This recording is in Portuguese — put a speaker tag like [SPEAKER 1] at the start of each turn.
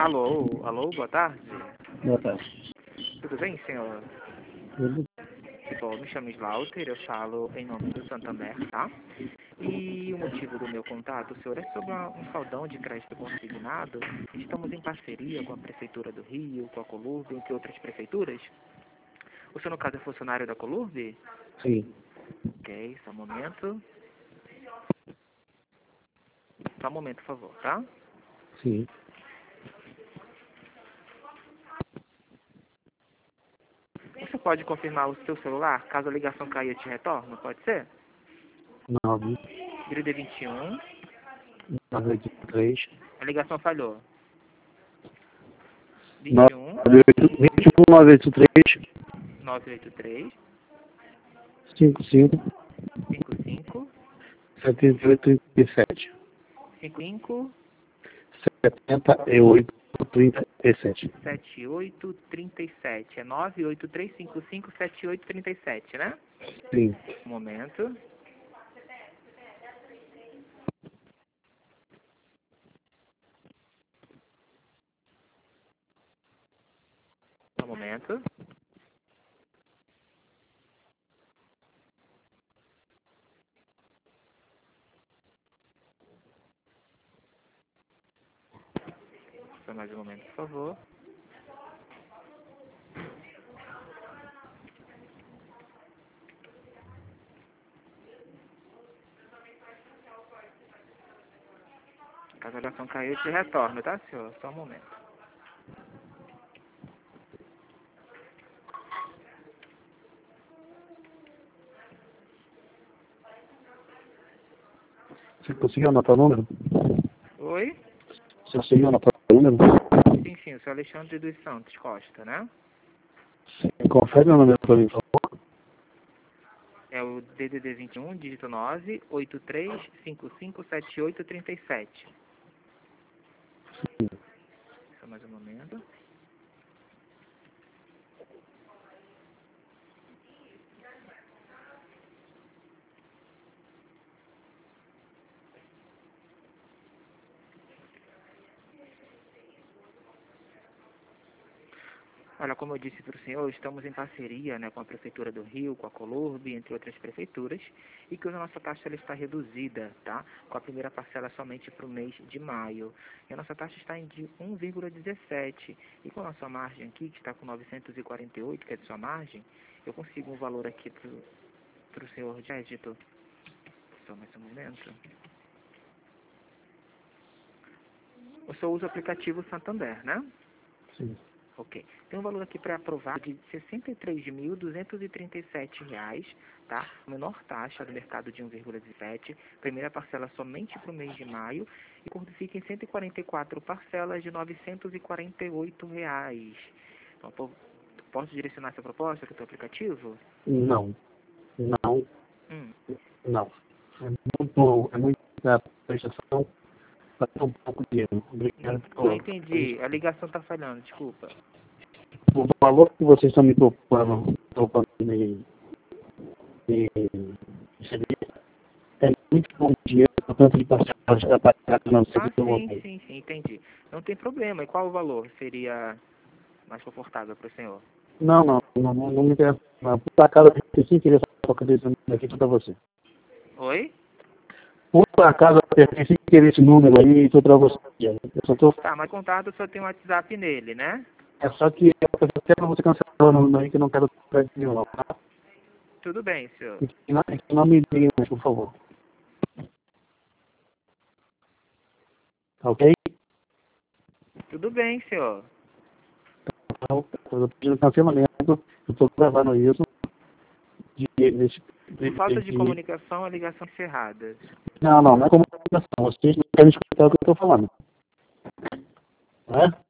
[SPEAKER 1] Alô, alô, boa tarde.
[SPEAKER 2] Boa tarde.
[SPEAKER 1] Tudo bem, senhor?
[SPEAKER 2] Tudo?
[SPEAKER 1] Bom, me chamo Slaughter, eu falo em nome do Santander, tá? E o motivo do meu contato, senhor, é sobre um saldão de crédito consignado. Estamos em parceria com a Prefeitura do Rio, com a Colurb, entre outras prefeituras. O senhor, no caso, é funcionário da Colurb?
[SPEAKER 2] Sim.
[SPEAKER 1] Ok, só um momento. Só um momento, por favor, tá?
[SPEAKER 2] Sim.
[SPEAKER 1] Você pode confirmar o seu celular? Caso a ligação caia, eu te retorno, pode ser?
[SPEAKER 2] 9,
[SPEAKER 1] Grid 21.
[SPEAKER 2] 983,
[SPEAKER 1] A ligação falhou.
[SPEAKER 2] 9,
[SPEAKER 1] 21
[SPEAKER 2] 21, 983,
[SPEAKER 1] 983
[SPEAKER 2] 55,
[SPEAKER 1] 55
[SPEAKER 2] 78, 37.
[SPEAKER 1] 55
[SPEAKER 2] 78, 37.
[SPEAKER 1] 7837. É 983557837, né?
[SPEAKER 2] Sim.
[SPEAKER 1] Um momento. Um momento. Só mais um momento, por favor. Caso a ligação caiu, eu te retorno, tá, senhor? Só um momento.
[SPEAKER 2] Você conseguiu anotar o número?
[SPEAKER 1] Oi?
[SPEAKER 2] Você conseguiu anotar o número?
[SPEAKER 1] Sim, sim, eu sou Alexandre dos Santos Costa, né?
[SPEAKER 2] Sim. Confere o número para mim, por favor.
[SPEAKER 1] É o DDD 21, dígito 9, 83557837.
[SPEAKER 2] Sim.
[SPEAKER 1] Só mais um momento. Olha, como eu disse para o senhor, estamos em parceria, né, com a Prefeitura do Rio, com a Colurb, entre outras prefeituras, e que a nossa taxa ela está reduzida, tá? Com a primeira parcela somente para o mês de maio. E a nossa taxa está em de 1,17. E com a nossa margem aqui, que está com 948, que é de sua margem, eu consigo um valor aqui para o senhor Jégito. Só mais um momento. O senhor usa o aplicativo Santander, né?
[SPEAKER 2] Sim.
[SPEAKER 1] Ok. Tem um valor aqui para aprovar de R$ 63.237, tá? Menor taxa do mercado de 1,17. Primeira parcela somente para o mês de maio. E quando fica em 144 parcelas de R$ 948. Então, posso direcionar essa proposta para o teu aplicativo?
[SPEAKER 2] Não. Não.
[SPEAKER 1] Hum.
[SPEAKER 2] Não. É muita prestação para ter um pouco de dinheiro. Obrigado
[SPEAKER 1] Não
[SPEAKER 2] por
[SPEAKER 1] entendi. A ligação está falhando, desculpa.
[SPEAKER 2] o valor que vocês estão me propondo me receber é muito bom dinheiro, portanto, de parcelas da pagar que não sei
[SPEAKER 1] Ah,
[SPEAKER 2] que eu vou
[SPEAKER 1] sim,
[SPEAKER 2] ter.
[SPEAKER 1] sim, sim, entendi. Não tem problema. E qual o valor seria mais confortável para o senhor?
[SPEAKER 2] Não me interessa. Não. Por acaso, eu sim queria colocar esse número aqui para você.
[SPEAKER 1] Oi?
[SPEAKER 2] Por acaso, eu sim queria esse número aí, foi para você. Eu só tô,
[SPEAKER 1] Tá, mas contato só tem um WhatsApp nele, né?
[SPEAKER 2] é só que eu até para você cancelar o número aí, que eu não quero crédito nenhum, não, tá?
[SPEAKER 1] Tudo bem, senhor.
[SPEAKER 2] E que não me ligue mais, por favor. Tá ok?
[SPEAKER 1] Tudo bem, senhor.
[SPEAKER 2] Então, eu estou pedindo cancelamento, eu estou gravando isso.
[SPEAKER 1] Por falta de comunicação, a ligação encerrada.
[SPEAKER 2] Não é comunicação. Vocês não querem escutar o que eu estou falando. Não é?